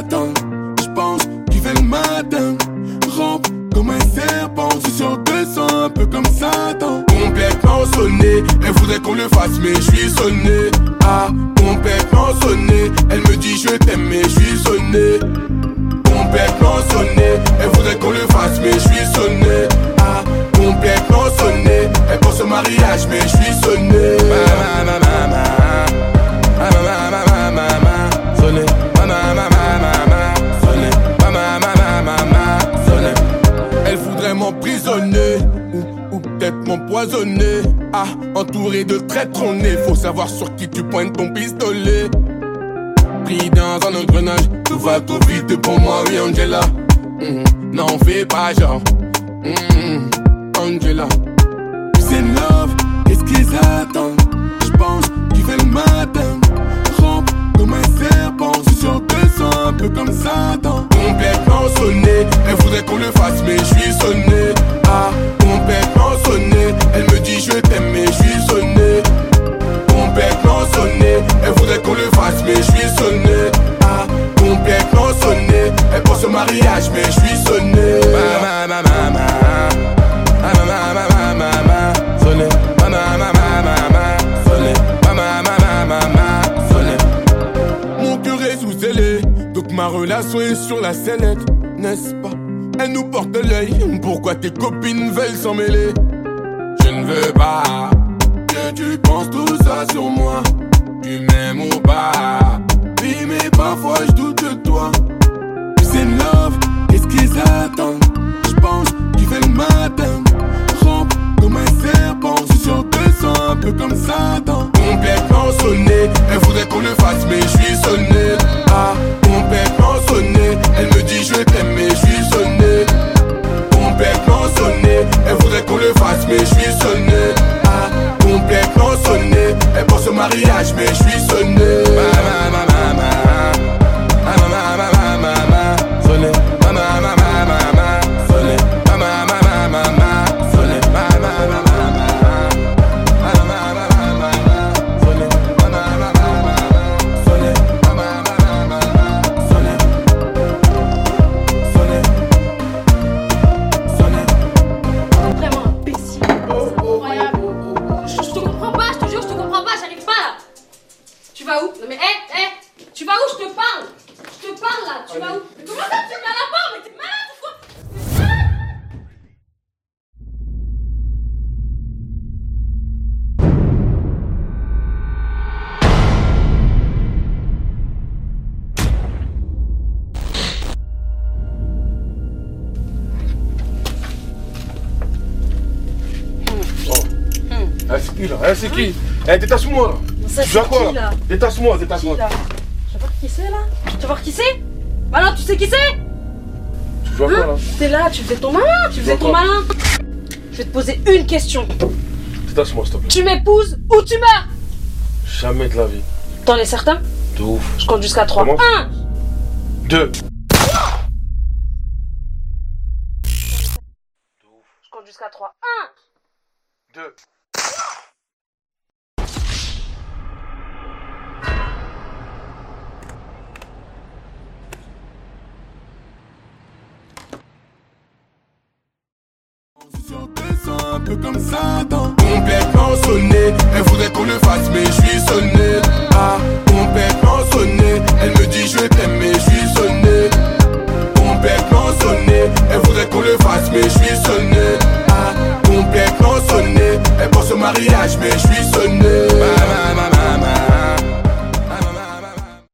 attend. J'pense qu'il fait le matin. Rampe comme un serpent, je suis sur 200, un peu comme Satan. Complètement sonné, elle voudrait qu'on le fasse mais je suis sonné. Ah, complètement sonné, elle me dit je t'aime mais je suis sonné. Complètement sonné, elle voudrait qu'on le fasse mais je suis sonné. Ah, complètement sonné, elle pense au mariage mais je suis sonné. Sonné, sonné. Elle voudrait m'emprisonner ou peut-être m'empoisonner. Ah, entouré de traîtres on est. Faut savoir sur qui tu pointes ton pistolet. Pris dans un engrenage, tout va trop vite pour moi, oui Angela. N'en fais pas genre, Angela. Peace and love, qu'est-ce qu'ils attendent? J'pense qu'il fait le matin. Rampe comme un serpent, je suis sur 200, un peu comme Satan. Complètement sonné, elle voudrait qu'on le fasse mais je suis sonné. Ah, complètement sonné, elle me dit je t'aime mais je suis sonné. Complètement sonné, elle voudrait qu'on le fasse mais je suis sonné. Ah, complètement sonné, elle pense au mariage mais je suis sonné. Sonné, sonné. Mon cœur est sous scellé, donc ma relation est sur la sellette, n'est-ce pas? Elle nous porte l'œil, pourquoi tes copines veulent s'en mêler? Je ne veux pas que tu penses tout ça sur moi. Tu m'aimes ou pas? Oui mais parfois je doute de toi. Peace and love, qu'est-ce qu'ils attendent? J'pense qu'il fait le matin. Rampe comme un serpent, je suis sur 200, un peu comme Satan. Complètement sonné, elle voudrait qu'on le fasse mais je suis sonné. Ah, complètement sonné, elle me dit je t'aime mais je suis sonné. Complètement sonné, elle voudrait qu'on le fasse mais je suis sonné. Ah, complètement sonné, elle pense au mariage mais je suis sonné. Sonné, tu vas où? Je te parle là, tu vas où? Mais comment ça tu me la part? Mais t'es malade ou quoi? C'est qui là? C'est qui? Détache-moi là! Ça, tu vois quoi là? Détache-moi. Tu vas voir qui c'est là? Tu vas voir qui c'est? Bah non, tu sais qui c'est? Tu vois quoi là? T'es là, tu faisais ton malin, Je vais te poser une question. Détache-moi s'il te plaît. Tu m'épouses ou tu meurs? Jamais de la vie. T'en es certain? De ouf. Je compte jusqu'à 3. Comment? 1 2. Je compte jusqu'à 3. 1 2. Un peu comme Satan. Complètement sonné, elle voudrait qu'on le fasse mais je suis sonné. Ah, complètement sonné, elle me dit je t'aime mais je suis sonné. Complètement sonné, elle voudrait qu'on le fasse mais je suis sonné. Ah, complètement sonné, elle pense au mariage mais je suis